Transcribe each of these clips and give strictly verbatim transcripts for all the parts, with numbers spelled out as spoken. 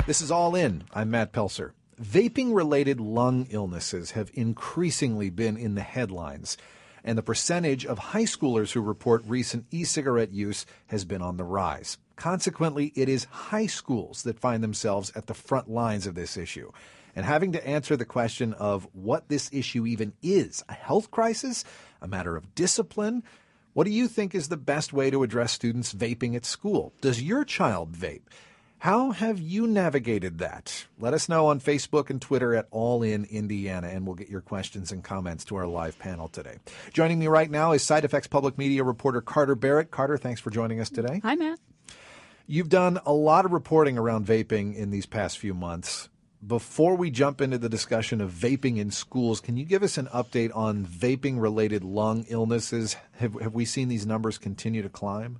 This is All In. I'm Matt Pelser. Vaping-related lung illnesses have increasingly been in the headlines, and the percentage of high schoolers who report recent e-cigarette use has been on the rise. Consequently, it is high schools that find themselves at the front lines of this issue. And having to answer the question of what this issue even is, a health crisis, a matter of discipline. What do you think is the best way to address students vaping at school? Does your child vape? How have you navigated that? Let us know on Facebook and Twitter at All In Indiana, and we'll get your questions and comments to our live panel today. Joining me right now is Side Effects Public Media reporter Carter Barrett. Carter, thanks for joining us today. Hi, Matt. You've done a lot of reporting around vaping in these past few months. Before we jump into the discussion of vaping in schools, can you give us an update on vaping-related lung illnesses? Have, have we seen these numbers continue to climb?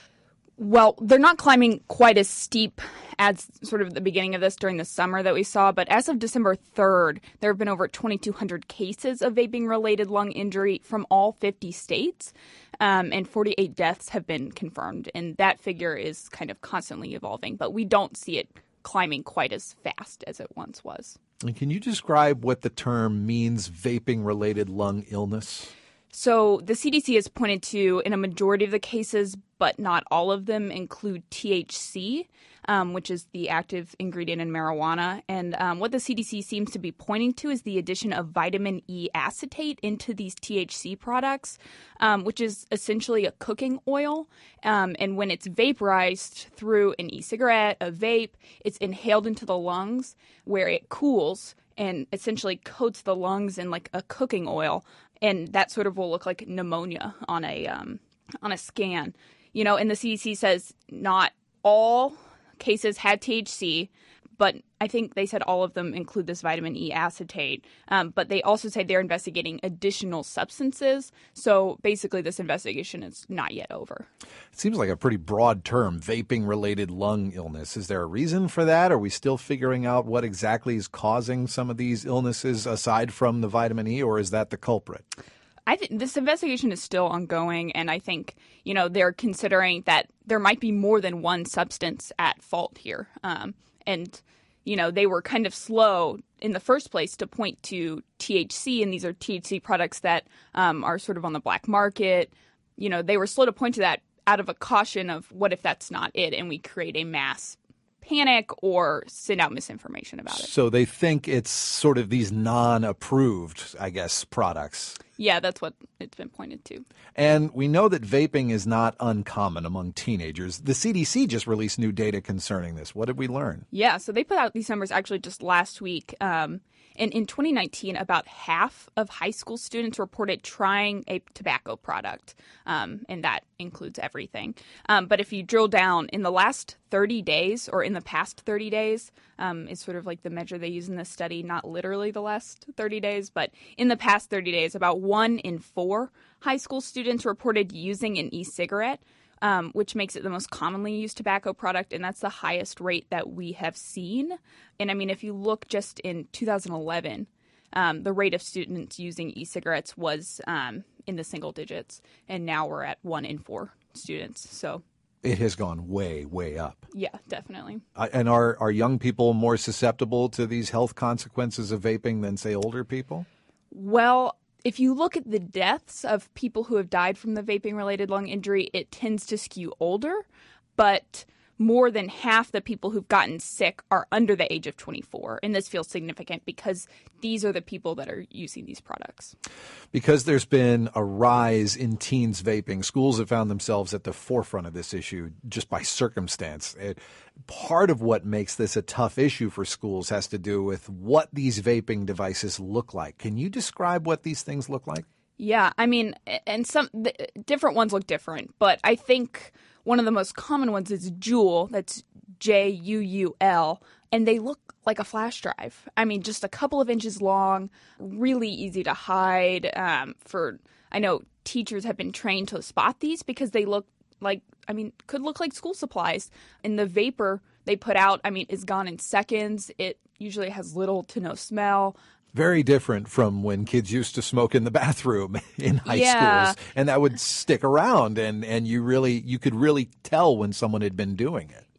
Well, they're not climbing quite as steep as sort of the beginning of this during the summer that we saw, but as of December third, there have been over twenty-two hundred cases of vaping-related lung injury from all fifty states, um, and forty-eight deaths have been confirmed, and that figure is kind of constantly evolving, but we don't see it climbing quite as fast as it once was. And can you describe what the term means, vaping-related lung illness? So the C D C has pointed to, in a majority of the cases, but not all of them, include T H C, um, which is the active ingredient in marijuana. And um, what the C D C seems to be pointing to is the addition of vitamin E acetate into these T H C products, um, which is essentially a cooking oil. Um, and when it's vaporized through an e-cigarette, a vape, it's inhaled into the lungs where it cools and essentially coats the lungs in like a cooking oil. And that sort of will look like pneumonia on a um, on a scan. You know, and the C D C says not all cases had T H C, but I think they said all of them include this vitamin E acetate. Um, but they also say they're investigating additional substances. So basically this investigation is not yet over. It seems like a pretty broad term, vaping-related lung illness. Is there a reason for that? Are we still figuring out what exactly is causing some of these illnesses aside from the vitamin E, or is that the culprit? I think this investigation is still ongoing, and I think, you know, they're considering that there might be more than one substance at fault here. Um, and, you know, they were kind of slow in the first place to point to T H C, and these are T H C products that um, are sort of on the black market. You know, they were slow to point to that out of a caution of what if that's not it, and we create a mass panic or send out misinformation about it. So they think it's sort of these non-approved, I guess, products. Yeah, that's what it's been pointed to. And we know that vaping is not uncommon among teenagers. The C D C just released new data concerning this. What did we learn? Yeah, so they put out these numbers actually just last week. Um, and in twenty nineteen, about half of high school students reported trying a tobacco product, um, and that includes everything. Um, but if you drill down, in the last thirty days, or in the past thirty days, um, is sort of like the measure they use in this study, not literally the last thirty days, but in the past thirty days, about one in four high school students reported using an e-cigarette, um, which makes it the most commonly used tobacco product, and that's the highest rate that we have seen. And I mean, if you look just in two thousand eleven, um, the rate of students using e-cigarettes was um, in the single digits, and now we're at one in four students. So it has gone way, way up. Yeah, definitely. Uh, and are, are young people more susceptible to these health consequences of vaping than, say, older people? Well, if you look at the deaths of people who have died from the vaping-related lung injury, it tends to skew older, but more than half the people who've gotten sick are under the age of twenty-four. And this feels significant because these are the people that are using these products. Because there's been a rise in teens vaping, schools have found themselves at the forefront of this issue just by circumstance. It, part of what makes this a tough issue for schools has to do with what these vaping devices look like. Can you describe what these things look like? Yeah, I mean, and some the, different ones look different, but I think one of the most common ones is Juul. That's J U U L, and they look like a flash drive. I mean, just a couple of inches long, really easy to hide. Um, for I know teachers have been trained to spot these because they look like, I mean, could look like school supplies. And the vapor they put out, I mean, is gone in seconds. It usually has little to no smell. Very different from when kids used to smoke in the bathroom in high yeah. schools, and that would stick around, and, and you really you could really tell when someone had been doing it.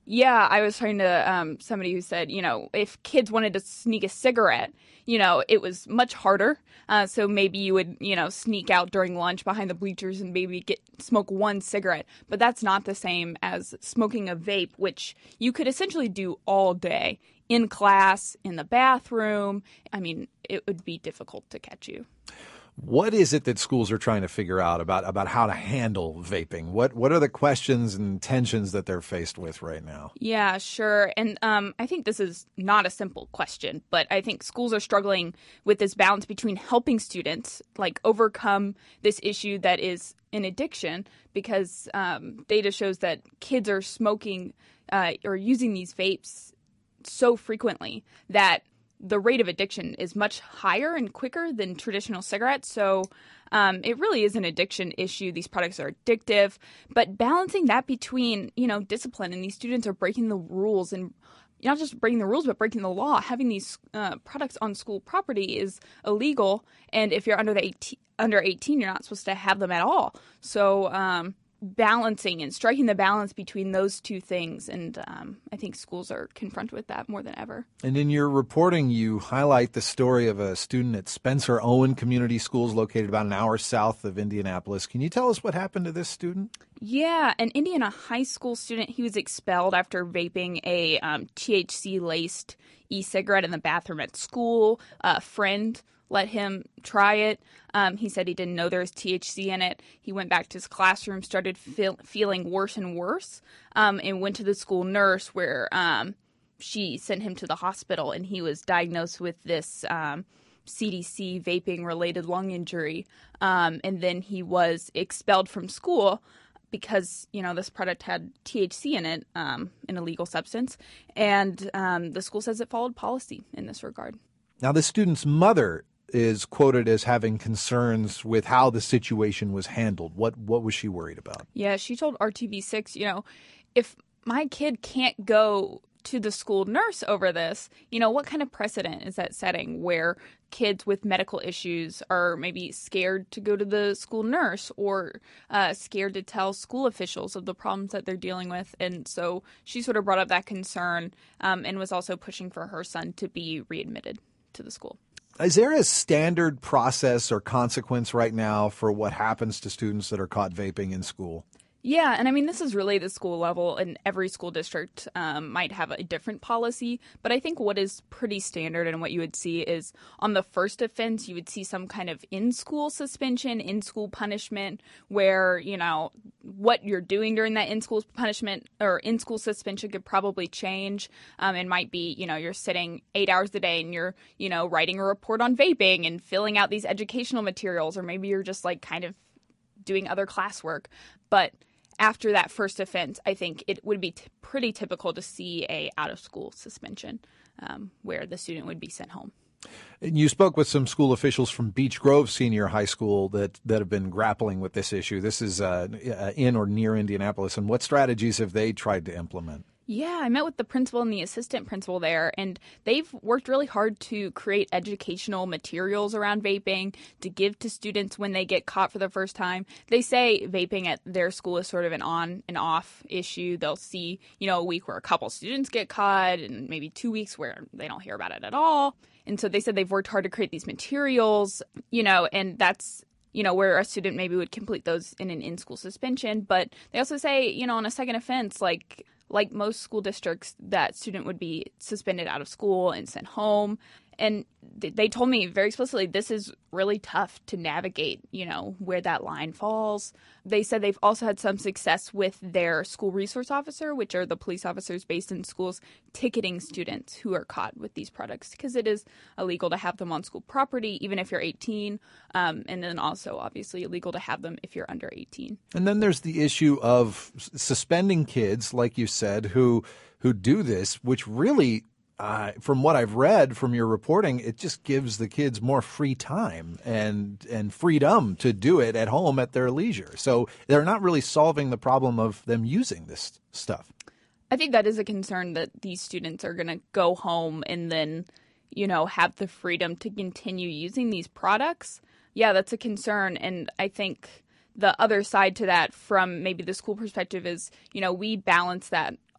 Yeah, I was talking to um, somebody who said, you know, if kids wanted to sneak a cigarette, you know, it was much harder. Uh, so maybe you would, you know, sneak out during lunch behind the bleachers and maybe get smoke one cigarette. But that's not the same as smoking a vape, which you could essentially do all day in class, in the bathroom. I mean, it would be difficult to catch you. What is it that schools are trying to figure out about, about how to handle vaping? What what are the questions and tensions that they're faced with right now? Yeah, sure. And um, I think this is not a simple question, but I think schools are struggling with this balance between helping students like overcome this issue that is an addiction, because um, data shows that kids are smoking uh, or using these vapes so frequently that the rate of addiction is much higher and quicker than traditional cigarettes. So um, it really is an addiction issue. These products are addictive, but balancing that between, you know, discipline, and these students are breaking the rules, and not just breaking the rules, but breaking the law. Having these uh, products on school property is illegal. And if you're under the eighteen, under eighteen, you're not supposed to have them at all. So, um, balancing and striking the balance between those two things. And um, I think schools are confronted with that more than ever. And in your reporting, you highlight the story of a student at Spencer Owen Community Schools located about an hour south of Indianapolis. Can you tell us what happened to this student? Yeah, an Indiana high school student. He was expelled after vaping a um, T H C-laced e-cigarette in the bathroom at school. A friend let him try it. Um, he said he didn't know there was T H C in it. He went back to his classroom, started feel, feeling worse and worse, um, and went to the school nurse where um, she sent him to the hospital, and he was diagnosed with this um, C D C vaping-related lung injury. Um, and then he was expelled from school because, you know, this product had T H C in it, um, an illegal substance. And um, the school says it followed policy in this regard. Now, the student's mother is quoted as having concerns with how the situation was handled. What what was she worried about? Yeah, she told R T V six, you know, if my kid can't go to the school nurse over this, you know, what kind of precedent is that setting where kids with medical issues are maybe scared to go to the school nurse or uh, scared to tell school officials of the problems that they're dealing with? And so she sort of brought up that concern um, and was also pushing for her son to be readmitted to the school. Is there a standard process or consequence right now for what happens to students that are caught vaping in school? Yeah, and I mean, this is really the school level, and every school district um, might have a different policy. But I think what is pretty standard and what you would see is on the first offense, you would see some kind of in-school suspension, in-school punishment, where, you know, what you're doing during that in-school punishment or in-school suspension could probably change. Um, it might be, you know, you're sitting eight hours a day and you're, you know, writing a report on vaping and filling out these educational materials, or maybe you're just like kind of doing other classwork. But after that first offense, I think it would be t- pretty typical to see a out-of-school suspension um, where the student would be sent home. And you spoke with some school officials from Beech Grove Senior High School that, that have been grappling with this issue. This is uh, in or near Indianapolis. And what strategies have they tried to implement? Yeah, I met with the principal and the assistant principal there, and they've worked really hard to create educational materials around vaping to give to students when they get caught for the first time. They say vaping at their school is sort of an on and off issue. They'll see, you know, a week where a couple students get caught and maybe two weeks where they don't hear about it at all. And so they said they've worked hard to create these materials, you know, and that's, you know, where a student maybe would complete those in an in-school suspension. But they also say, you know, on a second offense, like, Like most school districts, that student would be suspended out of school and sent home. And they told me very explicitly, this is really tough to navigate, you know, where that line falls. They said they've also had some success with their school resource officer, which are the police officers based in schools, ticketing students who are caught with these products, because it is illegal to have them on school property, even if you're eighteen. Um, and then also, obviously, illegal to have them if you're under eighteen. And then there's the issue of suspending kids, like you said, who who do this, which really, Uh, from what I've read from your reporting, it just gives the kids more free time and and freedom to do it at home at their leisure. So they're not really solving the problem of them using this stuff. I think that is a concern, that these students are going to go home and then, you know, have the freedom to continue using these products. Yeah, that's a concern. And I think the other side to that from maybe the school perspective is, you know, we balance that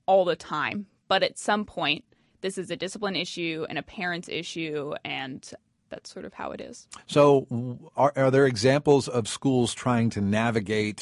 all the time. But at some point, this is a discipline issue and a parent's issue, and that's sort of how it is. So are, are there examples of schools trying to navigate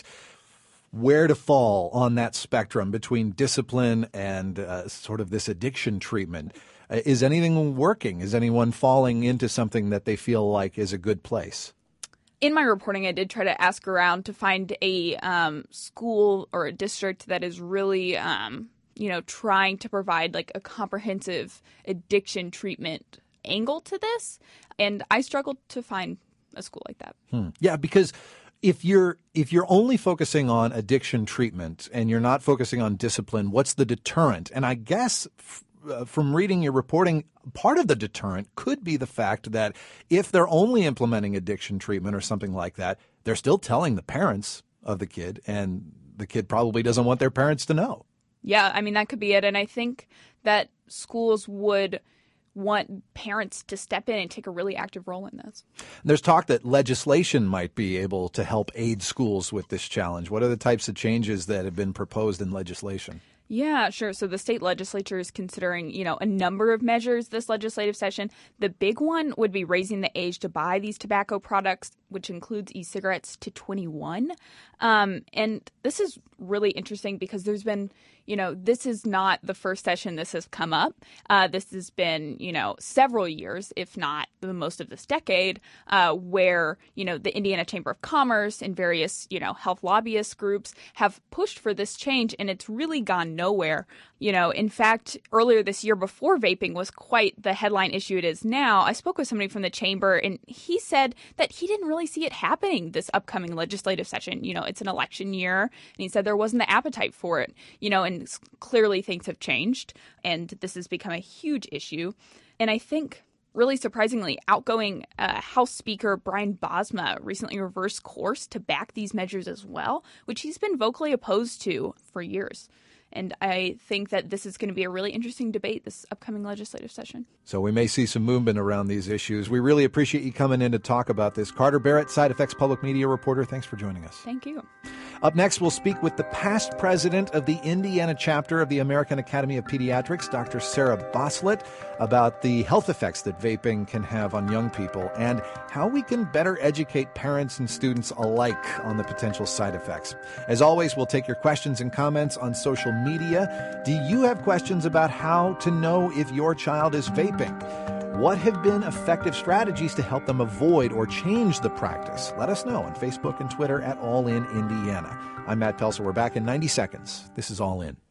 where to fall on that spectrum between discipline and uh, sort of this addiction treatment? Uh, is anything working? Is anyone falling into something that they feel like is a good place? In my reporting, I did try to ask around to find a um, school or a district that is really, um, you know, trying to provide like a comprehensive addiction treatment angle to this. And I struggled to find a school like that. Hmm. Yeah, because if you're if you're only focusing on addiction treatment and you're not focusing on discipline, what's the deterrent? And I guess f- uh, from reading your reporting, part of the deterrent could be the fact that if they're only implementing addiction treatment or something like that, they're still telling the parents of the kid, and the kid probably doesn't want their parents to know. Yeah, I mean, that could be it. And I think that schools would want parents to step in and take a really active role in this. There's talk that legislation might be able to help aid schools with this challenge. What are the types of changes that have been proposed in legislation? Yeah, sure. So the state legislature is considering, you know, a number of measures this legislative session. The big one would be raising the age to buy these tobacco products, which includes e-cigarettes, to twenty-one. Um, and this is really interesting because there's been, you know, this is not the first session this has come up. Uh, this has been, you know, several years, if not the most of this decade, uh, where, you know, the Indiana Chamber of Commerce and various, you know, health lobbyist groups have pushed for this change, and it's really gone nowhere. You know, in fact, earlier this year, before vaping was quite the headline issue it is now, I spoke with somebody from the chamber, and he said that he didn't really see it happening this upcoming legislative session. You know, it's an election year, and he said there wasn't the appetite for it, you know, and clearly things have changed, and this has become a huge issue. And I think, really surprisingly, outgoing uh, House Speaker Brian Bosma recently reversed course to back these measures as well, which he's been vocally opposed to for years. And I think that this is going to be a really interesting debate this upcoming legislative session. So we may see some movement around these issues. We really appreciate you coming in to talk about this. Carter Barrett, Side Effects Public Media reporter, thanks for joining us. Thank you. Up next, we'll speak with the past president of the Indiana chapter of the American Academy of Pediatrics, Doctor Sarah Boslett, about the health effects that vaping can have on young people and how we can better educate parents and students alike on the potential side effects. As always, we'll take your questions and comments on social media. Do you have questions about how to know if your child is vaping? What have been effective strategies to help them avoid or change the practice? Let us know on Facebook and Twitter at All In Indiana. I'm Matt Pelser. We're back in ninety seconds. This is All In.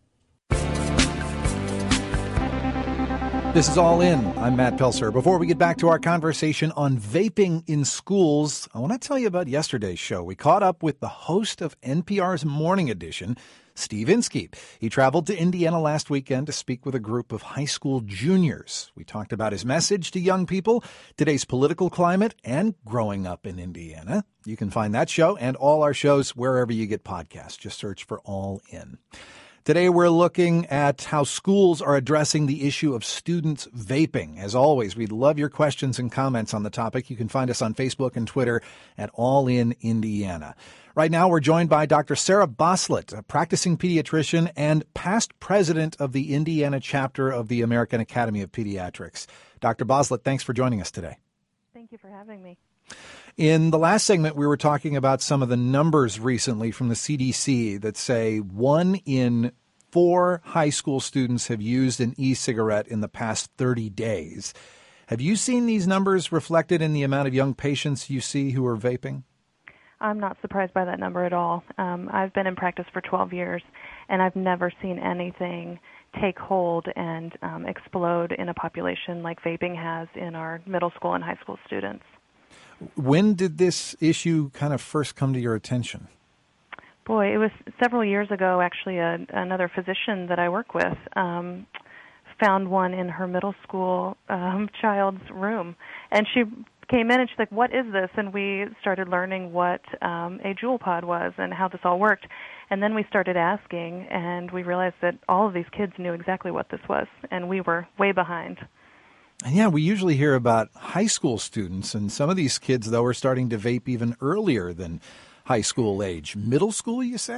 This is All In. I'm Matt Pelser. Before we get back to our conversation on vaping in schools, I want to tell you about yesterday's show. We caught up with the host of N P R's Morning Edition, Steve Inskeep. He traveled to Indiana last weekend to speak with a group of high school juniors. We talked about his message to young people, today's political climate, and growing up in Indiana. You can find that show and all our shows wherever you get podcasts. Just search for All In. Today, we're looking at how schools are addressing the issue of students vaping. As always, we'd love your questions and comments on the topic. You can find us on Facebook and Twitter at All In Indiana. Right now, we're joined by Doctor Sarah Boslett, a practicing pediatrician and past president of the Indiana chapter of the American Academy of Pediatrics. Doctor Boslett, thanks for joining us today. Thank you for having me. In the last segment, we were talking about some of the numbers recently from the C D C that say one in four high school students have used an e-cigarette in the past thirty days. Have you seen these numbers reflected in the amount of young patients you see who are vaping? I'm not surprised by that number at all. Um, I've been in practice for twelve years, and I've never seen anything take hold and um, explode in a population like vaping has in our middle school and high school students. When did this issue kind of first come to your attention? Boy, it was several years ago, actually. A, another physician that I work with um, found one in her middle school um, child's room. And she came in and she's like, what is this? And we started learning what um, a Juul pod was and how this all worked. And then we started asking, and we realized that all of these kids knew exactly what this was, and we were way behind. And yeah, we usually hear about high school students, and some of these kids, though, are starting to vape even earlier than high school age. Middle school, you say?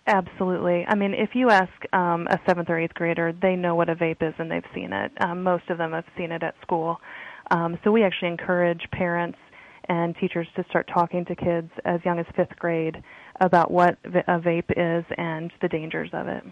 Absolutely. I mean, if you ask um, a seventh or eighth grader, they know what a vape is and they've seen it. Um, most of them have seen it at school. Um, so we actually encourage parents and teachers to start talking to kids as young as fifth grade about what a vape is and the dangers of it.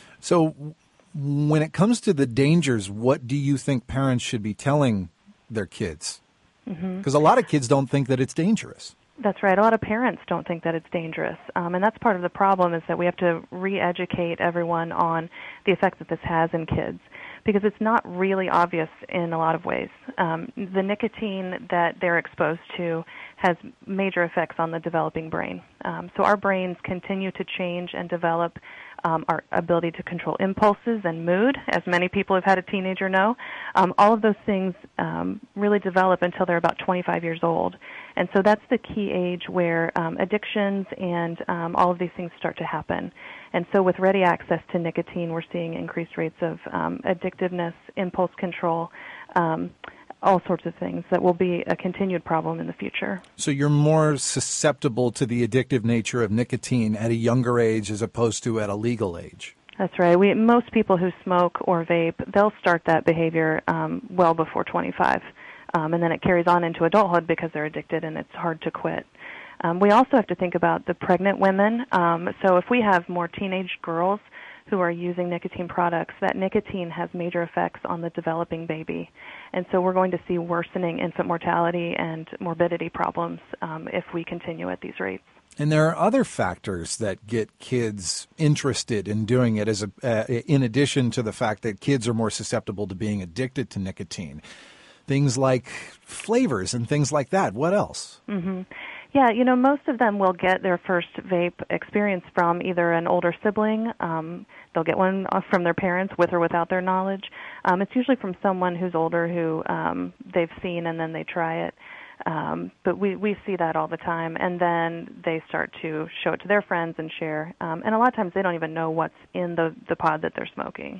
So when it comes to the dangers, what do you think parents should be telling their kids? Because mm-hmm. a lot of kids don't think that it's dangerous. That's right. A lot of parents don't think that it's dangerous. Um, and that's part of the problem, is that we have to re-educate everyone on the effect that this has in kids, because it's not really obvious in a lot of ways. Um, the nicotine that they're exposed to has major effects on the developing brain. Um, so our brains continue to change and develop um, our ability to control impulses and mood, as many people have had a teenager know. Um, all of those things um, really develop until they're about twenty-five years old. And so that's the key age where um, addictions and um, all of these things start to happen. And so with ready access to nicotine, we're seeing increased rates of um, addictiveness, impulse control, um, all sorts of things that will be a continued problem in the future. So you're more susceptible to the addictive nature of nicotine at a younger age as opposed to at a legal age. That's right. We, most people who smoke or vape, they'll start that behavior um, well before twenty-five. Um, and then it carries on into adulthood because they're addicted and it's hard to quit. Um, we also have to think about the pregnant women. Um, so if we have more teenage girls who are using nicotine products, that nicotine has major effects on the developing baby. And so we're going to see worsening infant mortality and morbidity problems um, if we continue at these rates. And there are other factors that get kids interested in doing it, as a, uh, in addition to the fact that kids are more susceptible to being addicted to nicotine. Things like flavors and things like that. What else? Mm-hmm. Yeah, you know, most of them will get their first vape experience from either an older sibling. Um, they'll get one from their parents with or without their knowledge. Um, it's usually from someone who's older who um, they've seen and then they try it. Um, but we, we see that all the time. And then they start to show it to their friends and share. Um, and a lot of times they don't even know what's in the, the pod that they're smoking.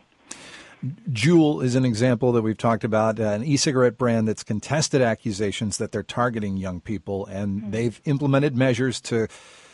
Juul is an example that we've talked about, uh, an e-cigarette brand that's contested accusations that they're targeting young people, and mm-hmm. they've implemented measures to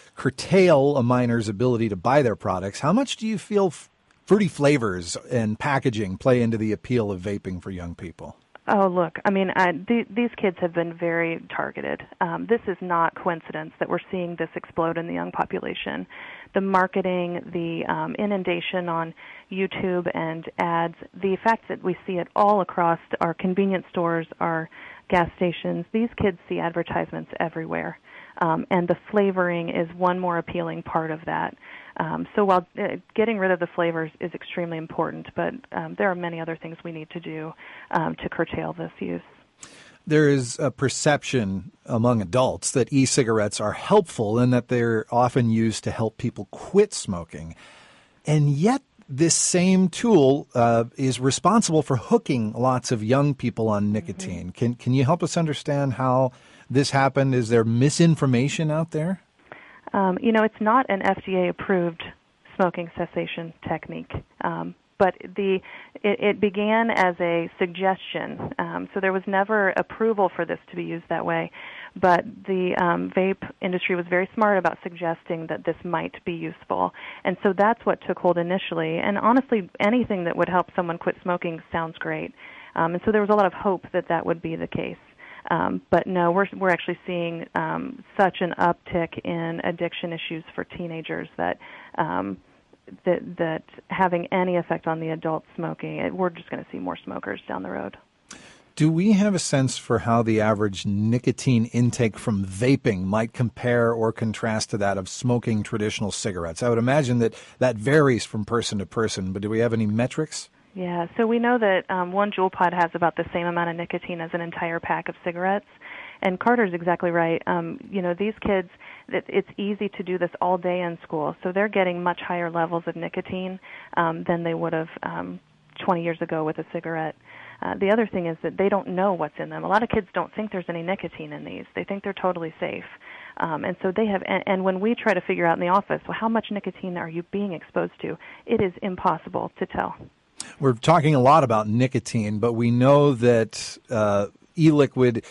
curtail a minor's ability to buy their products. How much do you feel f- fruity flavors and packaging play into the appeal of vaping for young people? Oh, look, I mean, I, th- these kids have been very targeted. Um, this is not coincidence that we're seeing this explode in the young population. The marketing, the um, inundation on YouTube and ads, the fact that we see it all across our convenience stores, our gas stations, these kids see advertisements everywhere. Um, and the flavoring is one more appealing part of that. Um, so while uh, getting rid of the flavors is extremely important, but um, there are many other things we need to do um, to curtail this use. There is a perception among adults that e-cigarettes are helpful and that they're often used to help people quit smoking. And yet this same tool uh, is responsible for hooking lots of young people on nicotine. Mm-hmm. Can, can you help us understand how this happened? Is there misinformation out there? Um, you know, it's not an F D A-approved smoking cessation technique, um, but the it, it began as a suggestion. Um, so there was never approval for this to be used that way, but the um, vape industry was very smart about suggesting that this might be useful, and so that's what took hold initially. And honestly, anything that would help someone quit smoking sounds great, um, and so there was a lot of hope that that would be the case. Um, but no, we're we're actually seeing um, such an uptick in addiction issues for teenagers that um, that that having any effect on the adult smoking, it, we're just going to see more smokers down the road. Do we have a sense for how the average nicotine intake from vaping might compare or contrast to that of smoking traditional cigarettes? I would imagine that that varies from person to person, but do we have any metrics? Yeah, so we know that um, one Juul pod has about the same amount of nicotine as an entire pack of cigarettes. And Carter's exactly right. Um, you know, these kids, it, it's easy to do this all day in school, so they're getting much higher levels of nicotine um, than they would have um, twenty years ago with a cigarette. Uh, the other thing is that they don't know what's in them. A lot of kids don't think there's any nicotine in these. They think they're totally safe. Um, and so they have, and, and when we try to figure out in the office, well, how much nicotine are you being exposed to, it is impossible to tell. We're talking a lot about nicotine, but we know that uh, e-liquid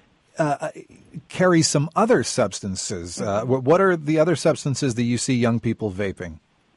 uh, carries some other substances. Uh, what are the other substances that you see young people vaping?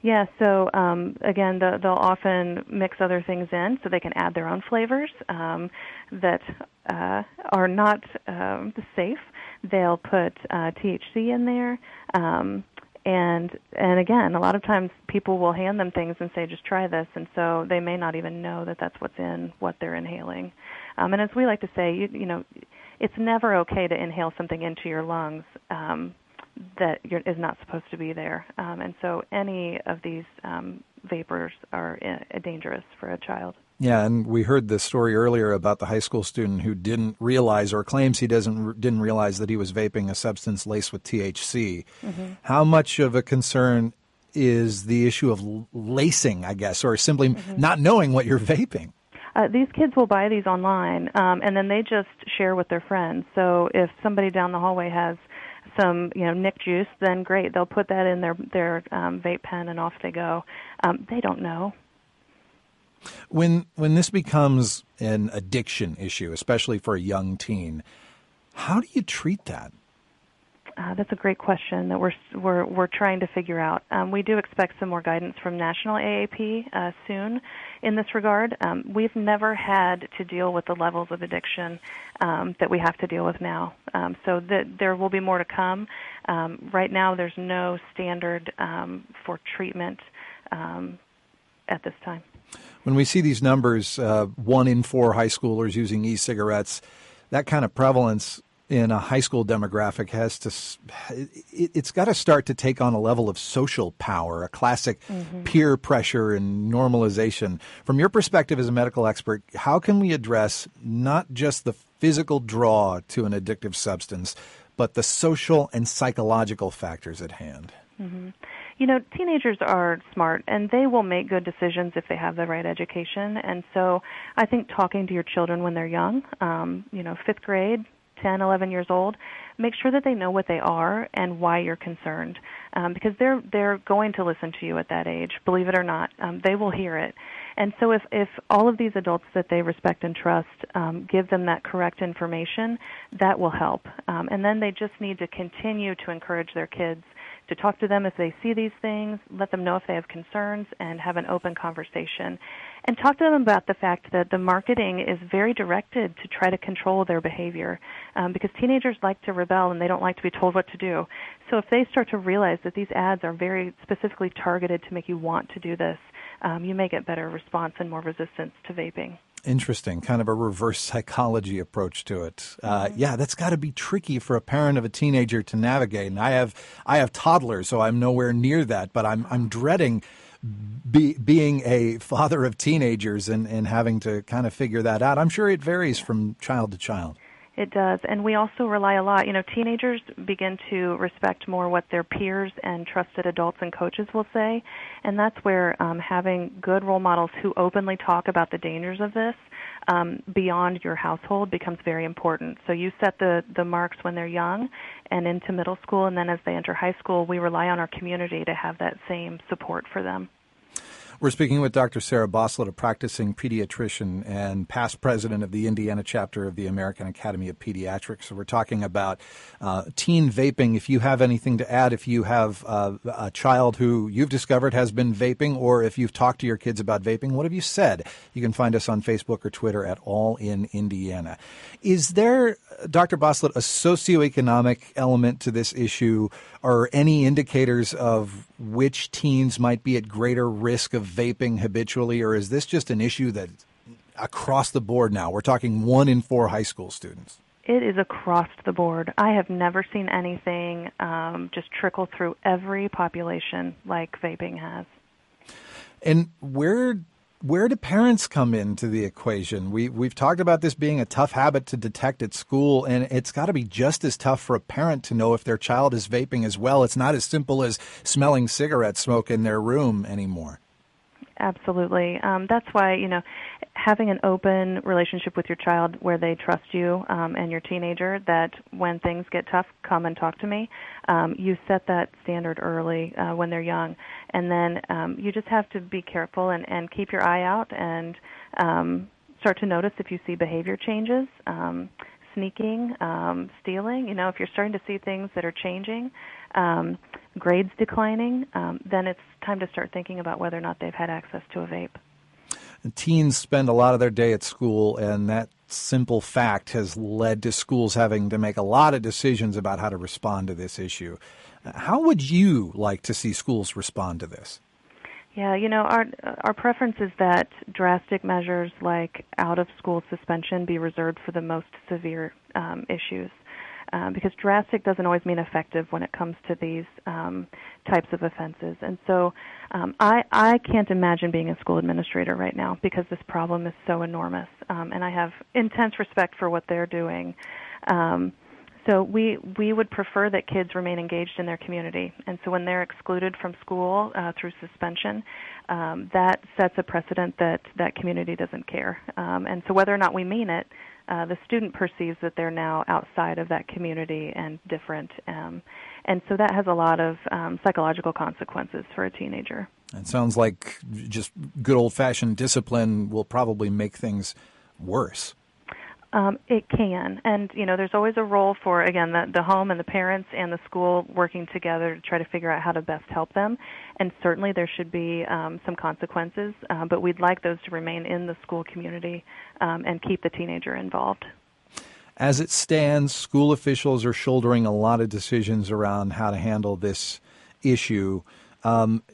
Yeah, so um, again, the, they'll often mix other things in so they can add their own flavors um, that uh, are not um, safe. They'll put uh, T H C in there. Um, and and again, a lot of times people will hand them things and say, just try this, and so they may not even know that that's what's in what they're inhaling. Um, and as we like to say, you, you know, it's never okay to inhale something into your lungs um, that you're, is not supposed to be there. Um, and so any of these um, vapors are uh, dangerous for a child. Yeah, and we heard the story earlier about the high school student who didn't realize or claims he doesn't didn't realize that he was vaping a substance laced with T H C. Mm-hmm. How much of a concern is the issue of lacing, I guess, or simply mm-hmm. not knowing what you're vaping? Uh, these kids will buy these online, um, and then they just share with their friends. So if somebody down the hallway has some, you know, Nick juice, then great. They'll put that in their their um, vape pen, and off they go. Um, they don't know. When when this becomes an addiction issue, especially for a young teen, how do you treat that? Uh, that's a great question that we're we're we're trying to figure out. Um, we do expect some more guidance from National A A P uh, soon in this regard. Um, we've never had to deal with the levels of addiction um, that we have to deal with now. Um, so that there will be more to come. Um, right now, there's no standard um, for treatment um, at this time. When we see these numbers, uh, one in four high schoolers using e-cigarettes, that kind of prevalence in a high school demographic has to, it, it's got to start to take on a level of social power, a classic mm-hmm. peer pressure and normalization. From your perspective as a medical expert, how can we address not just the physical draw to an addictive substance, but the social and psychological factors at hand? Mm-hmm. You know, teenagers are smart, and they will make good decisions if they have the right education. And so I think talking to your children when they're young, um, you know, fifth grade, ten, eleven years old, make sure that they know what they are and why you're concerned, um, because they're they're going to listen to you at that age, believe it or not. Um, they will hear it. And so if, if all of these adults that they respect and trust um, give them that correct information, that will help. Um, and then they just need to continue to encourage their kids to talk to them if they see these things, let them know if they have concerns, and have an open conversation. And talk to them about the fact that the marketing is very directed to try to control their behavior, um, because teenagers like to rebel and they don't like to be told what to do. So if they start to realize that these ads are very specifically targeted to make you want to do this, um, you may get better response and more resistance to vaping. Interesting, kind of a reverse psychology approach to it. Uh, yeah, that's got to be tricky for a parent of a teenager to navigate. And I have, I have toddlers, so I'm nowhere near that. But I'm, I'm dreading be, being a father of teenagers and, and having to kind of figure that out. I'm sure it varies from child to child. It does, and we also rely a lot. You know, teenagers begin to respect more what their peers and trusted adults and coaches will say, and that's where um, having good role models who openly talk about the dangers of this um, beyond your household becomes very important. So you set the, the marks when they're young and into middle school, and then as they enter high school, we rely on our community to have that same support for them. We're speaking with Doctor Sarah Boslett, a practicing pediatrician and past president of the Indiana chapter of the American Academy of Pediatrics. So we're talking about uh, teen vaping. If you have anything to add, if you have uh, a child who you've discovered has been vaping, or if you've talked to your kids about vaping, what have you said? You can find us on Facebook or Twitter at All in Indiana. Is there, Doctor Boslett, a socioeconomic element to this issue, or any indicators of which teens might be at greater risk of vaping habitually, or is this just an issue that across the board now? We're talking one in four high school students. It is across the board. I have never seen anything um, just trickle through every population like vaping has. And where where do parents come into the equation? We, we've talked about this being a tough habit to detect at school, and it's got to be just as tough for a parent to know if their child is vaping as well. It's not as simple as smelling cigarette smoke in their room anymore. Absolutely. Um, that's why, you know, having an open relationship with your child where they trust you um, and your teenager, that when things get tough, come and talk to me. Um, you set that standard early uh, when they're young. And then um, you just have to be careful and, and keep your eye out and um, start to notice if you see behavior changes. Um, sneaking, um, stealing, you know, if you're starting to see things that are changing, um, grades declining, um, then it's time to start thinking about whether or not they've had access to a vape. And teens spend a lot of their day at school, and that simple fact has led to schools having to make a lot of decisions about how to respond to this issue. How would you like to see schools respond to this? Yeah, you know, our our preference is that drastic measures like out-of-school suspension be reserved for the most severe um, issues, um, because drastic doesn't always mean effective when it comes to these um, types of offenses. And so um, I, I can't imagine being a school administrator right now because this problem is so enormous, um, and I have intense respect for what they're doing. Um, So we, we would prefer that kids remain engaged in their community. And so when they're excluded from school uh, through suspension, um, that sets a precedent that that community doesn't care. Um, and so whether or not we mean it, uh, the student perceives that they're now outside of that community and different. Um, and so that has a lot of um, psychological consequences for a teenager. It sounds like just good old-fashioned discipline will probably make things worse. Um, it can, and you know, there's always a role for, again, the, the home and the parents and the school working together to try to figure out how to best help them. And certainly there should be um, some consequences, uh, but we'd like those to remain in the school community um, and keep the teenager involved. As it stands, school officials are shouldering a lot of decisions around how to handle this issue. Um,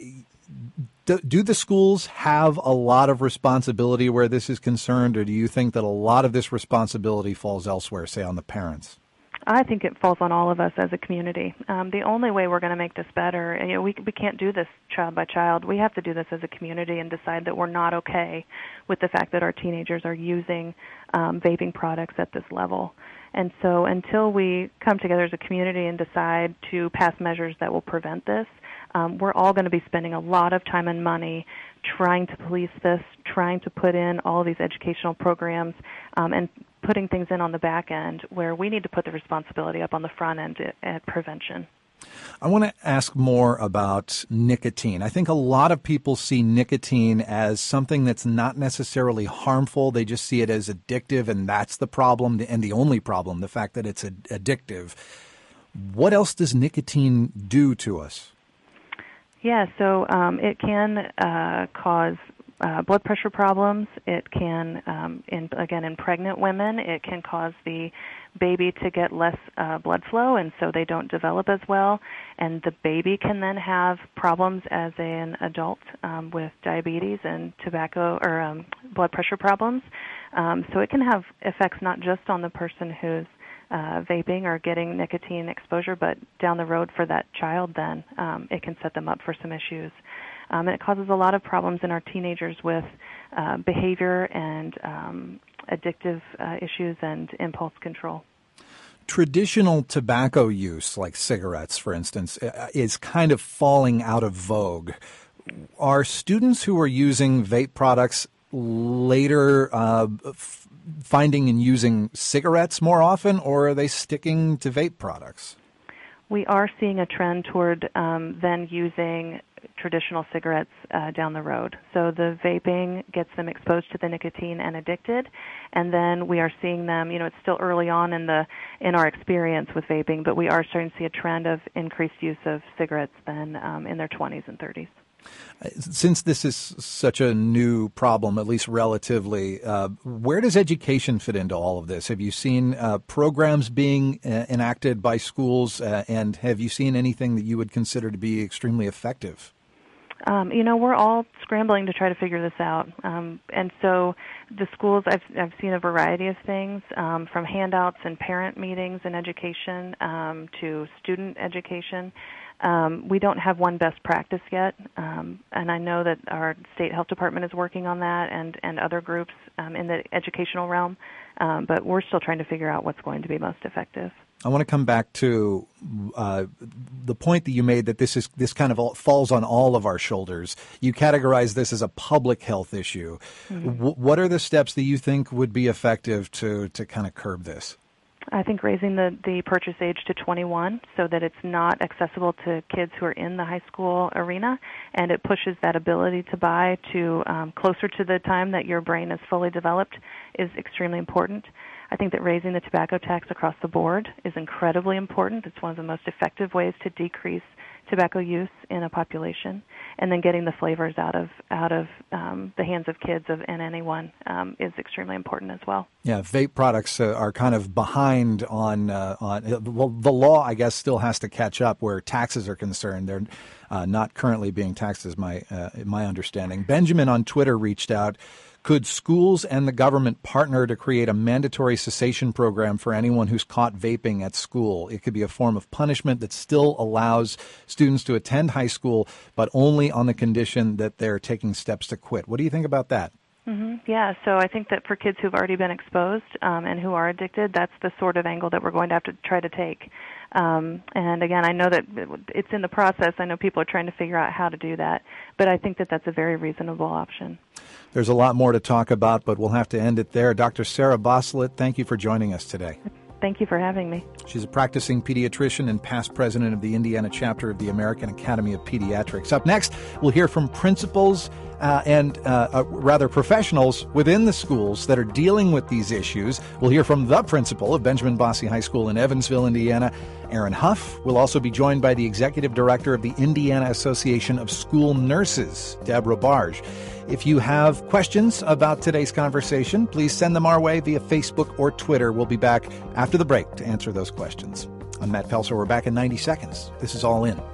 Do, do the schools have a lot of responsibility where this is concerned, or do you think that a lot of this responsibility falls elsewhere, say on the parents? I think it falls on all of us as a community. Um, the only way we're going to make this better, you know, we we can't do this child by child. We have to do this as a community and decide that we're not okay with the fact that our teenagers are using um, vaping products at this level. And so until we come together as a community and decide to pass measures that will prevent this, Um, we're all going to be spending a lot of time and money trying to police this, trying to put in all of these educational programs, um, and putting things in on the back end where we need to put the responsibility up on the front end at, at prevention. I want to ask more about nicotine. I think a lot of people see nicotine as something that's not necessarily harmful. They just see it as addictive, and that's the problem, and the only problem, the fact that it's addictive. What else does nicotine do to us? Yeah, so um, it can uh, cause uh, blood pressure problems. It can, um, in, again, in pregnant women, it can cause the baby to get less uh, blood flow, and so they don't develop as well. And the baby can then have problems as an adult um, with diabetes and tobacco or um, blood pressure problems. Um, so it can have effects not just on the person who's Uh, vaping or getting nicotine exposure, but down the road for that child, then um, it can set them up for some issues. Um, and it causes a lot of problems in our teenagers with uh, behavior and um, addictive uh, issues and impulse control. Traditional tobacco use, like cigarettes, for instance, is kind of falling out of vogue. Are students who are using vape products later uh, f- finding and using cigarettes more often, or are they sticking to vape products? We are seeing a trend toward um, then using traditional cigarettes uh, down the road. So the vaping gets them exposed to the nicotine and addicted, and then we are seeing them, you know, it's still early on in the in our experience with vaping, but we are starting to see a trend of increased use of cigarettes then um, in their twenties and thirties. Since this is such a new problem, at least relatively, uh, where does education fit into all of this? Have you seen uh, programs being uh, enacted by schools, uh, and have you seen anything that you would consider to be extremely effective? Um, you know, we're all scrambling to try to figure this out. Um, and so the schools, I've, I've seen a variety of things, um, from handouts and parent meetings and education um, to student education. Um, we don't have one best practice yet, um, and I know that our state health department is working on that and, and other groups um, in the educational realm, um, but we're still trying to figure out what's going to be most effective. I want to come back to uh, the point that you made that this is this kind of all, falls on all of our shoulders. You categorize this as a public health issue. Mm-hmm. W- what are the steps that you think would be effective to, to kind of curb this? I think raising the, the purchase age to twenty-one so that it's not accessible to kids who are in the high school arena, and it pushes that ability to buy to um, closer to the time that your brain is fully developed is extremely important. I think that raising the tobacco tax across the board is incredibly important. It's one of the most effective ways to decrease tobacco use in a population, and then getting the flavors out of out of um, the hands of kids of, and anyone um, is extremely important as well. Yeah, vape products uh, are kind of behind on uh, on well, the law. I guess still has to catch up where taxes are concerned. They're uh, not currently being taxed, is my uh, my understanding. Benjamin on Twitter reached out. Could schools and the government partner to create a mandatory cessation program for anyone who's caught vaping at school? It could be a form of punishment that still allows students to attend high school, but only on the condition that they're taking steps to quit. What do you think about that? Mm-hmm. Yeah, so I think that for kids who've already been exposed um, and who are addicted, that's the sort of angle that we're going to have to try to take. Um, and again, I know that it's in the process. I know people are trying to figure out how to do that, but I think that that's a very reasonable option. There's a lot more to talk about, but we'll have to end it there. Doctor Sarah Bosslet, thank you for joining us today. Thank you for having me. She's a practicing pediatrician and past president of the Indiana chapter of the American Academy of Pediatrics. Up next, we'll hear from principals uh, and uh, uh, rather professionals within the schools that are dealing with these issues. We'll hear from the principal of Benjamin Bosse High School in Evansville, Indiana, Aaron Huff. We'll also be joined by the executive director of the Indiana Association of School Nurses, Deb Robarge. If you have questions about today's conversation, please send them our way via Facebook or Twitter. We'll be back after the break to answer those questions. I'm Matt Pelser. We're back in ninety seconds. This is All In.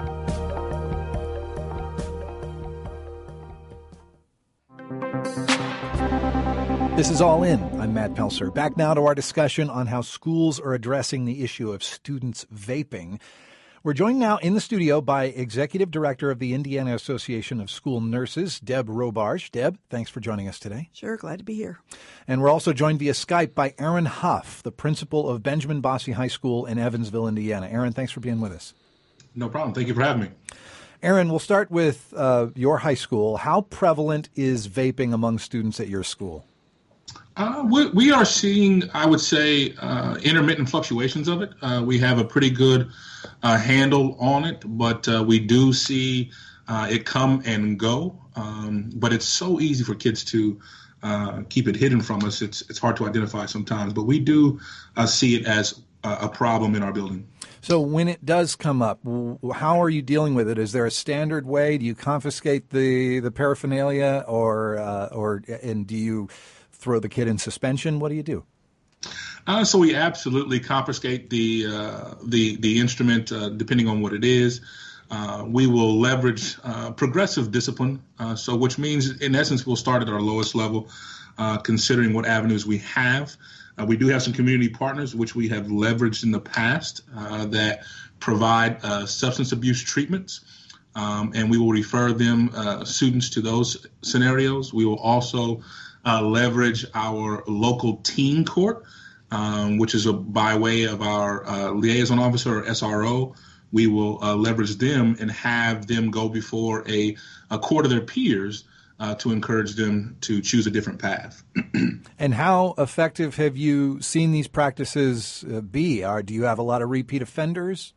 This is All In. I'm Matt Pelser. Back now to our discussion on how schools are addressing the issue of students vaping. We're joined now in the studio by Executive Director of the Indiana Association of School Nurses, Deb Robarge. Deb, thanks for joining us today. Sure, glad to be here. And we're also joined via Skype by Aaron Huff, the principal of Benjamin Bosse High School in Evansville, Indiana. Aaron, thanks for being with us. No problem. Thank you for having me. Aaron, we'll start with uh, your high school. How prevalent is vaping among students at your school? Uh, we, we are seeing, I would say, uh, intermittent fluctuations of it. Uh, we have a pretty good uh, handle on it, but uh, we do see uh, it come and go. Um, but it's so easy for kids to uh, keep it hidden from us. It's it's hard to identify sometimes, but we do uh, see it as a, a problem in our building. So when it does come up, how are you dealing with it? Is there a standard way? Do you confiscate the, the paraphernalia, or uh, or and do you throw the kid in suspension? What do you do? Uh, so we absolutely confiscate the uh, the the instrument, uh, depending on what it is. Uh, we will leverage uh, progressive discipline, uh, so which means, in essence, we'll start at our lowest level, uh, considering what avenues we have. Uh, we do have some community partners, which we have leveraged in the past, uh, that provide uh, substance abuse treatments, um, and we will refer them, uh, students, to those scenarios. We will also uh, leverage our local teen court, um, which is a, by way of our uh, liaison officer, or S R O. We will uh, leverage them and have them go before a, a court of their peers uh, to encourage them to choose a different path. And how effective have you seen these practices uh, be? Or do you have a lot of repeat offenders?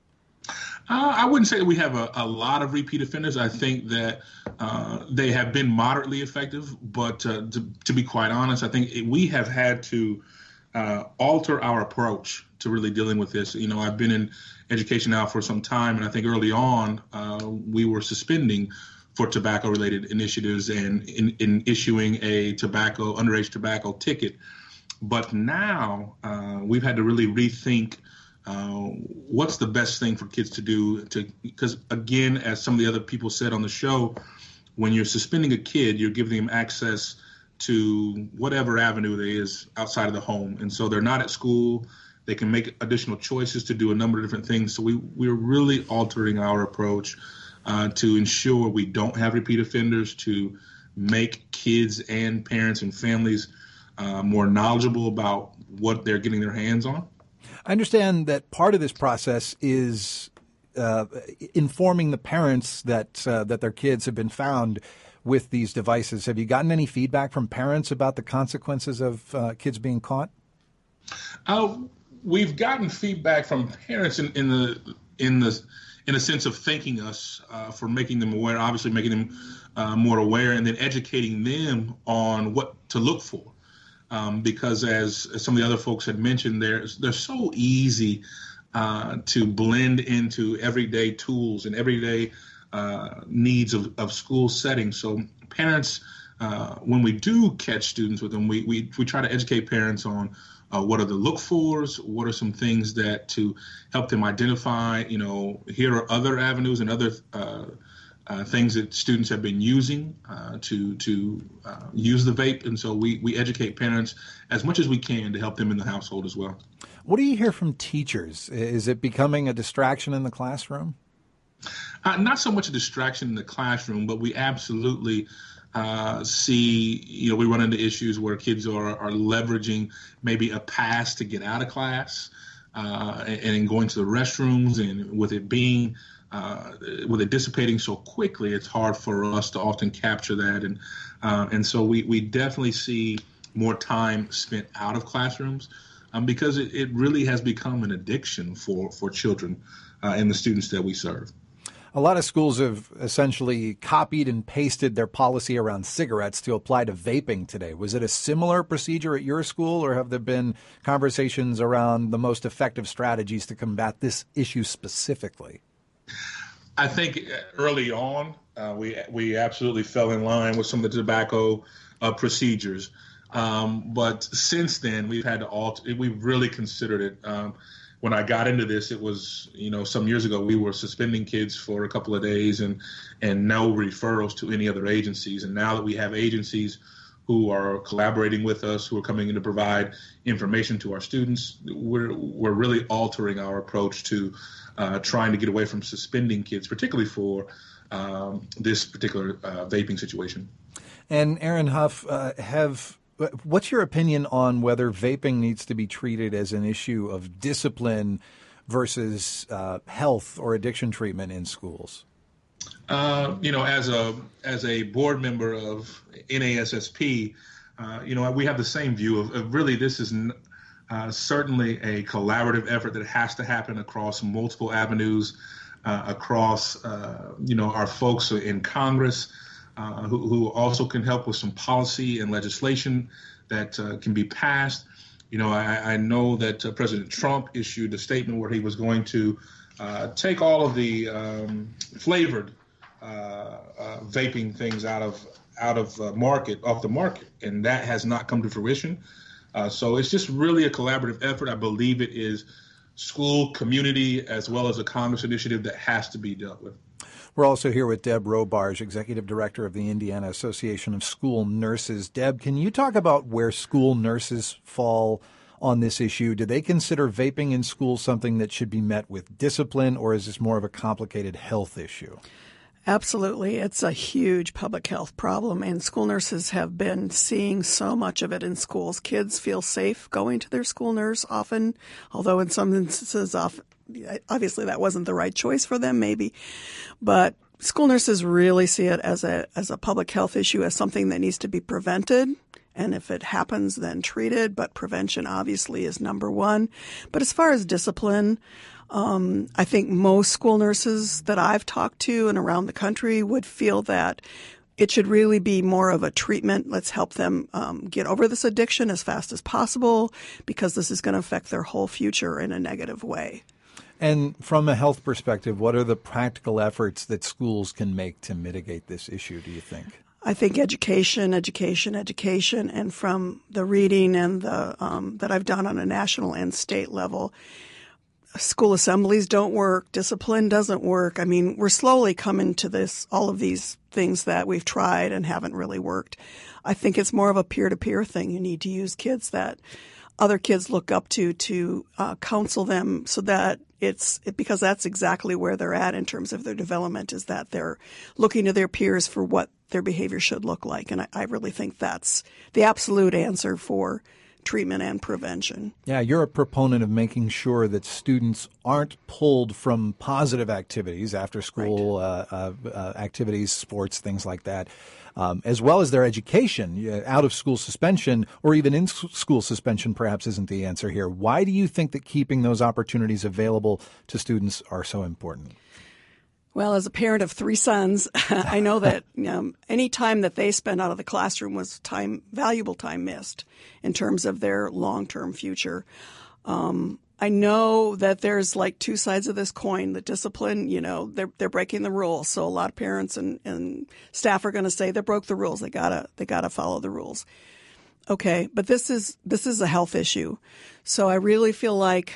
Uh, I wouldn't say that we have a, a lot of repeat offenders. I think that uh, they have been moderately effective. But uh, to, to be quite honest, I think it, we have had to uh, alter our approach to really dealing with this. You know, I've been in education now for some time, and I think early on uh, we were suspending for tobacco-related initiatives and in, in issuing a tobacco, underage tobacco ticket. But now uh, we've had to really rethink uh, what's the best thing for kids to do. To because, again, as some of the other people said on the show, when you're suspending a kid, you're giving them access to whatever avenue there is outside of the home. And so they're not at school. They can make additional choices to do a number of different things. So we, we're really altering our approach uh, to ensure we don't have repeat offenders, to make kids and parents and families uh, more knowledgeable about what they're getting their hands on. I understand that part of this process is uh, informing the parents that uh, that their kids have been found with these devices. Have you gotten any feedback from parents about the consequences of uh, kids being caught? Uh, we've gotten feedback from parents in, in the in the in a sense of thanking us uh, for making them aware, obviously making them uh, more aware, and then educating them on what to look for. um, because as, as some of the other folks had mentioned, they're, they're so easy uh, to blend into everyday tools and everyday uh, needs of, of school settings. So parents, uh, when we do catch students with them, we, we, we try to educate parents on Uh, what are the look-fors? What are some things that to help them identify? You know, here are other avenues and other uh, uh, things that students have been using uh, to to uh, use the vape, and so we we educate parents as much as we can to help them in the household as well. What do you hear from teachers? Is it becoming a distraction in the classroom? Uh, not so much a distraction in the classroom, but we absolutely. Uh, see, you know, we run into issues where kids are, are leveraging maybe a pass to get out of class uh, and, and going to the restrooms, and with it being, uh, with it dissipating so quickly, it's hard for us to often capture that. And uh, and so we, we definitely see more time spent out of classrooms um, because it, it really has become an addiction for, for children uh, and the students that we serve. A lot of schools have essentially copied and pasted their policy around cigarettes to apply to vaping today. Was it a similar procedure at your school, or have there been conversations around the most effective strategies to combat this issue specifically? I think early on, uh, we we absolutely fell in line with some of the tobacco uh, procedures. Um, but since then, we've had to alter, we've really considered it. Um, When I got into this, it was, you know, some years ago, we were suspending kids for a couple of days and and no referrals to any other agencies. And now that we have agencies who are collaborating with us, who are coming in to provide information to our students, we're we're really altering our approach to uh, trying to get away from suspending kids, particularly for um, this particular uh, vaping situation. And Aaron Huff, uh, have... what's your opinion on whether vaping needs to be treated as an issue of discipline versus uh, health or addiction treatment in schools? Uh, you know, as a as a board member of N A S S P, uh, you know, we have the same view of, of really this is n- uh, certainly a collaborative effort that has to happen across multiple avenues, uh, across, uh, you know, our folks in Congress. Uh, who, who also can help with some policy and legislation that uh, can be passed. You know, I, I know that uh, President Trump issued a statement where he was going to uh, take all of the um, flavored uh, uh, vaping things out of out of uh, market off the market, and that has not come to fruition. Uh, so it's just really a collaborative effort. I believe it is school, community, as well as a Congress initiative that has to be dealt with. We're also here with Deb Robarge, Executive Director of the Indiana Association of School Nurses. Deb, can you talk about where school nurses fall on this issue? Do they consider vaping in schools something that should be met with discipline, or is this more of a complicated health issue? Absolutely. It's a huge public health problem, and school nurses have been seeing so much of it in schools. Kids feel safe going to their school nurse often, although in some instances, often, obviously that wasn't the right choice for them, maybe. But school nurses really see it as a as a public health issue, as something that needs to be prevented. And if it happens, then treated. But prevention obviously is number one. But as far as discipline, um, I think most school nurses that I've talked to and around the country would feel that it should really be more of a treatment. Let's help them um, get over this addiction as fast as possible, because this is going to affect their whole future in a negative way. And from a health perspective, what are the practical efforts that schools can make to mitigate this issue, do you think? I think education, education, education, and from the reading and the um, that I've done on a national and state level, school assemblies don't work. Discipline doesn't work. I mean, we're slowly coming to this, all of these things that we've tried and haven't really worked. I think it's more of a peer-to-peer thing. You need to use kids that other kids look up to to uh, counsel them, so that it's it, because that's exactly where they're at in terms of their development, is that they're looking to their peers for what their behavior should look like. And I, I really think that's the absolute answer for treatment and prevention. Yeah, you're a proponent of making sure that students aren't pulled from positive activities, after school right. uh, uh, uh, activities, sports, things like that, um, as well as their education. Out of school suspension, or even in school suspension, perhaps isn't the answer here. Why do you think that keeping those opportunities available to students are so important? Well, as a parent of three sons, I know that um, any time that they spend out of the classroom was time, valuable time missed in terms of their long-term future. Um, I know that there's like two sides of this coin. The discipline, you know, they're they're breaking the rules. So a lot of parents and, and staff are going to say they broke the rules. They gotta they gotta follow the rules. Okay, but this is this is a health issue. So I really feel like,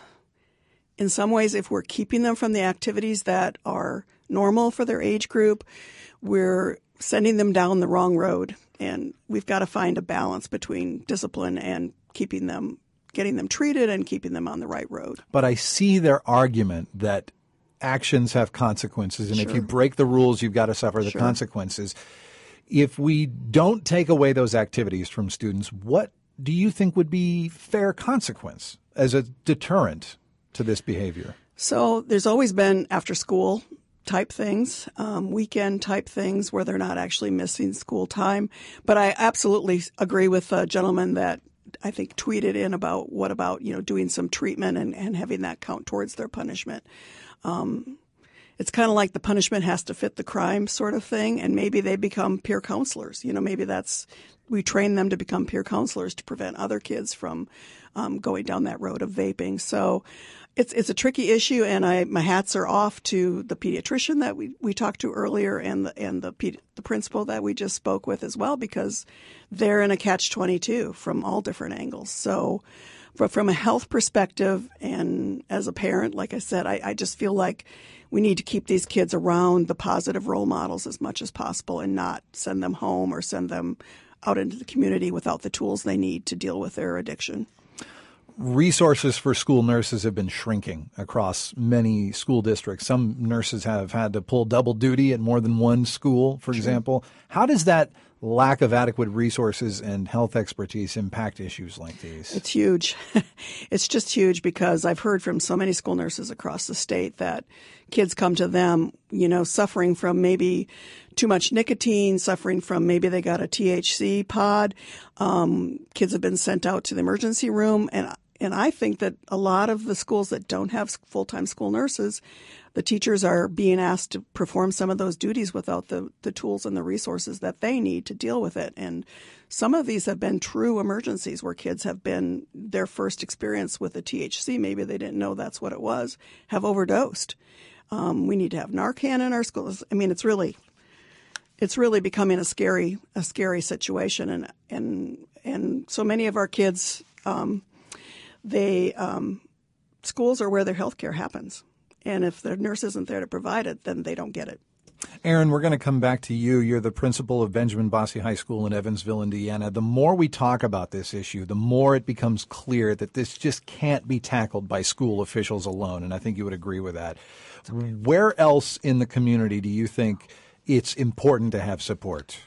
in some ways, if we're keeping them from the activities that are normal for their age group, we're sending them down the wrong road. And we've got to find a balance between discipline and keeping them, getting them treated and keeping them on the right road. But I see their argument that actions have consequences. And Sure. if you break the rules, you've got to suffer the Sure. consequences. If we don't take away those activities from students, what do you think would be fair consequence as a deterrent to this behavior? So there's always been after school type things, um, weekend type things where they're not actually missing school time. But I absolutely agree with a gentleman that I think tweeted in about what about, you know, doing some treatment and, and having that count towards their punishment. Um, it's kind of like the punishment has to fit the crime sort of thing. And maybe they become peer counselors. You know, maybe that's, we train them to become peer counselors to prevent other kids from um, going down that road of vaping. So it's it's a tricky issue, and I my hats are off to the pediatrician that we, we talked to earlier and the and the pedi- the principal that we just spoke with as well, because they're in a catch twenty-two from all different angles. So but from a health perspective and as a parent, like I said, I, I just feel like we need to keep these kids around the positive role models as much as possible and not send them home or send them out into the community without the tools they need to deal with their addiction. Resources for school nurses have been shrinking across many school districts. Some nurses have had to pull double duty at more than one school, for Sure. example. How does that lack of adequate resources and health expertise impact issues like these? It's huge. It's just huge because I've heard from so many school nurses across the state that kids come to them, you know, suffering from maybe too much nicotine, suffering from maybe they got a T H C pod. Um, kids have been sent out to the emergency room. And And I think that a lot of the schools that don't have full-time school nurses, the teachers are being asked to perform some of those duties without the, the tools and the resources that they need to deal with it. And some of these have been true emergencies where kids have been their first experience with a T H C. Maybe they didn't know that's what it was, have overdosed. Um, we need to have Narcan in our schools. I mean, it's really, it's really becoming a scary, a scary situation. And, and, and so many of our kids, um, They um, schools are where their health care happens. And if the nurse isn't there to provide it, then they don't get it. Aaron, we're going to come back to you. You're the principal of Benjamin Bossie High School in Evansville, Indiana. The more we talk about this issue, the more it becomes clear that this just can't be tackled by school officials alone. And I think you would agree with that. Where else in the community do you think it's important to have support?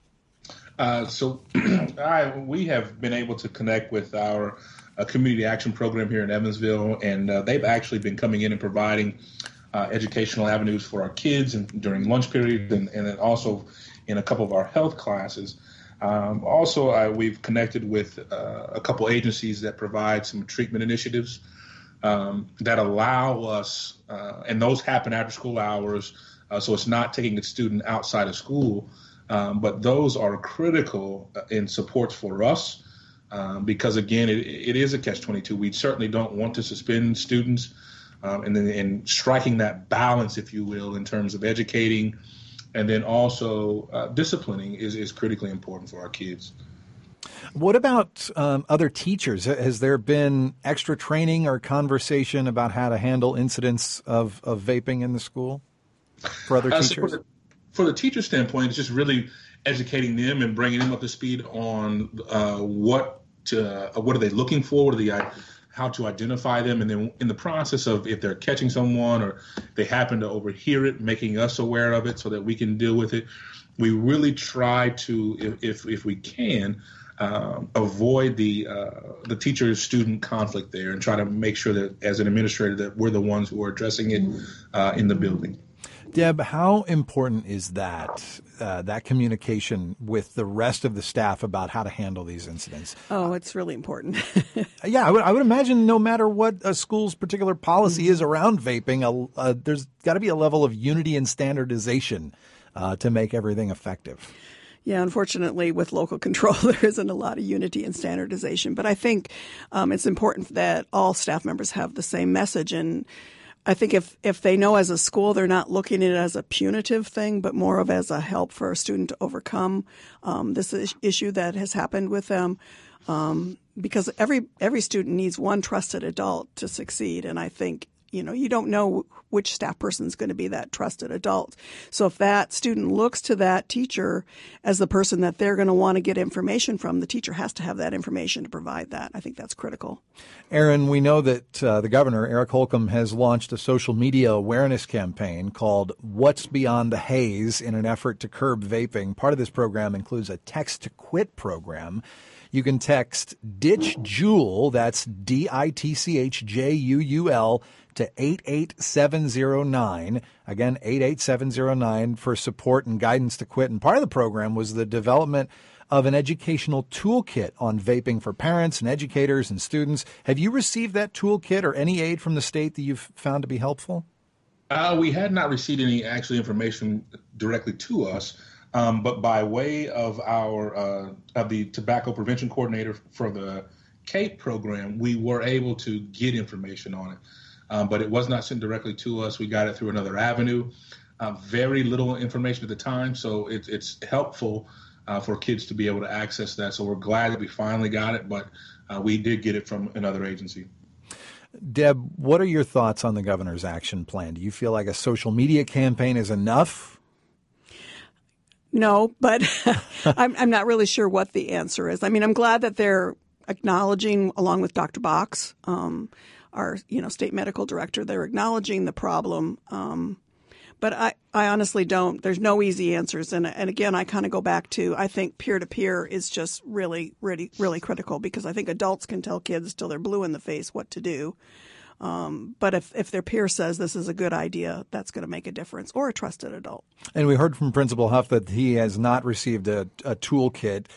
Uh, so I, we have been able to connect with our uh, community action program here in Evansville, and uh, they've actually been coming in and providing uh, educational avenues for our kids and during lunch periods, and, and then also in a couple of our health classes. Um, also, uh, we've connected with uh, a couple agencies that provide some treatment initiatives um, that allow us, uh, and those happen after school hours, uh, so it's not taking a student outside of school. Um, but those are critical in support for us um, because, again, it, it is a catch twenty-two. We certainly don't want to suspend students um, and then and striking that balance, if you will, in terms of educating and then also uh, disciplining is, is critically important for our kids. What about um, other teachers? Has there been extra training or conversation about how to handle incidents of, of vaping in the school for other Uh, so teachers? for the- For the teacher standpoint, it's just really educating them and bringing them up to speed on uh, what to, uh, what are they looking for, what are the, uh, how to identify them, and then in the process of if they're catching someone or they happen to overhear it, making us aware of it so that we can deal with it. We really try to, if if, if we can, um, avoid the uh, the teacher-student conflict there and try to make sure that as an administrator that we're the ones who are addressing it uh, in the building. Deb, how important is that, uh, that communication with the rest of the staff about how to handle these incidents? Oh, it's really important. Yeah, I would, I would imagine no matter what a school's particular policy mm-hmm. is around vaping, a, uh, there's got to be a level of unity and standardization uh, to make everything effective. Yeah, unfortunately, with local control, there isn't a lot of unity and standardization. But I think um, it's important that all staff members have the same message. And I think if, if they know as a school they're not looking at it as a punitive thing, but more of as a help for a student to overcome um, this is- issue that has happened with them, um, because every every student needs one trusted adult to succeed. And I think, you know, you don't know which staff person is going to be that trusted adult. So if that student looks to that teacher as the person that they're going to want to get information from, the teacher has to have that information to provide that. I think that's critical. Aaron, we know that uh, the governor, Eric Holcomb, has launched a social media awareness campaign called What's Beyond the Haze in an effort to curb vaping. Part of this program includes a text to quit program. You can text Ditch Juul, that's D I T C H J U U L, to eight eight seven zero nine. Again, eight eight seven zero nine for support and guidance to quit. And part of the program was the development of an educational toolkit on vaping for parents and educators and students. Have you received that toolkit or any aid from the state that you've found to be helpful? Uh, we had not received any actual information directly to us. Um, but by way of our uh, of the tobacco prevention coordinator for the CAPE program, we were able to get information on it. Um, but it was not sent directly to us. We got it through another avenue. Uh, very little information at the time, so it, it's helpful uh, for kids to be able to access that. So we're glad that we finally got it, but uh, we did get it from another agency. Deb, what are your thoughts on the governor's action plan? Do you feel like a social media campaign is enough? No, but I'm, I'm not really sure what the answer is. I mean, I'm glad that they're acknowledging, along with Doctor Box, um, our you know state medical director, they're acknowledging the problem. Um, but I, I honestly don't. There's no easy answers. And, and again, I kind of go back to I think peer-to-peer is just really, really, really critical because I think adults can tell kids till they're blue in the face what to do. Um, but if, if their peer says this is a good idea, that's going to make a difference, or a trusted adult. And we heard from Principal Huff that he has not received a, a toolkit.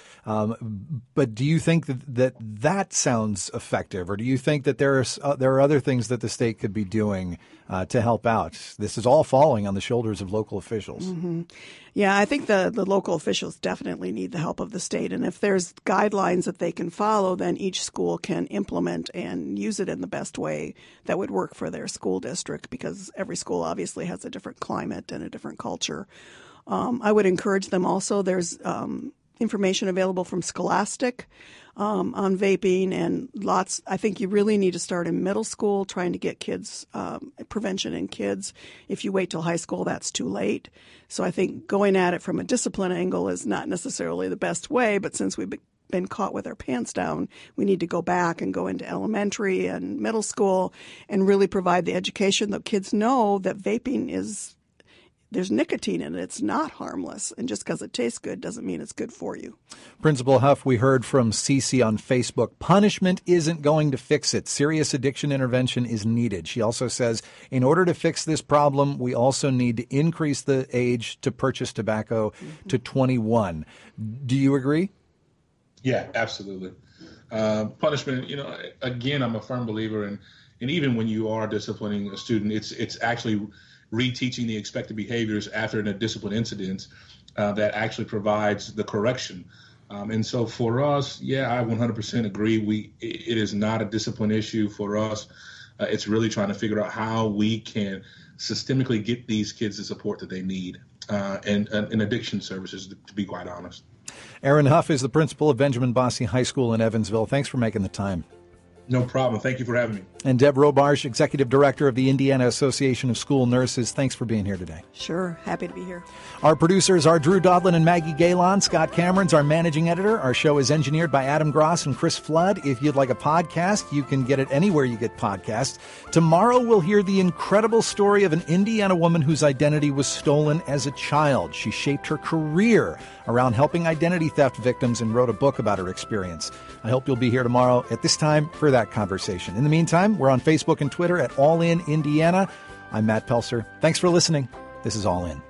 Um, but do you think that, that that sounds effective, or do you think that there are uh, there are other things that the state could be doing uh, to help out? This is all falling on the shoulders of local officials. Mm-hmm. Yeah, I think the, the local officials definitely need the help of the state. And if there's guidelines that they can follow, then each school can implement and use it in the best way that would work for their school district, because every school obviously has a different climate and a different culture. Um, I would encourage them also. There's um, information available from Scholastic um, on vaping, and lots. I think you really need to start in middle school, trying to get kids um, prevention in kids. If you wait till high school, that's too late. So I think going at it from a discipline angle is not necessarily the best way. But since we've been caught with our pants down, we need to go back and go into elementary and middle school and really provide the education that kids know that vaping is. There's nicotine in it. It's not harmless. And just because it tastes good doesn't mean it's good for you. Principal Huff, we heard from Cece on Facebook. Punishment isn't going to fix it. Serious addiction intervention is needed. She also says, in order to fix this problem, we also need to increase the age to purchase tobacco mm-hmm. to twenty-one. Do you agree? Yeah, absolutely. Uh, punishment, you know, again, I'm a firm believer in, and even when you are disciplining a student, it's it's actually reteaching the expected behaviors after a discipline incident uh, that actually provides the correction. Um, and so for us, yeah, I one hundred percent agree. We it is not a discipline issue for us. Uh, it's really trying to figure out how we can systemically get these kids the support that they need uh, and, and, and addiction services, to be quite honest. Aaron Huff is the principal of Benjamin Bosse High School in Evansville. Thanks for making the time. No problem. Thank you for having me. And Deb Robarge, Executive Director of the Indiana Association of School Nurses. Thanks for being here today. Sure. Happy to be here. Our producers are Drew Dodlin and Maggie Galen. Scott Cameron's our managing editor. Our show is engineered by Adam Gross and Chris Flood. If you'd like a podcast, you can get it anywhere you get podcasts. Tomorrow, we'll hear the incredible story of an Indiana woman whose identity was stolen as a child. She shaped her career around helping identity theft victims and wrote a book about her experience. I hope you'll be here tomorrow at this time for that conversation. In the meantime, we're on Facebook and Twitter at All In Indiana. I'm Matt Pelser. Thanks for listening. This is All In.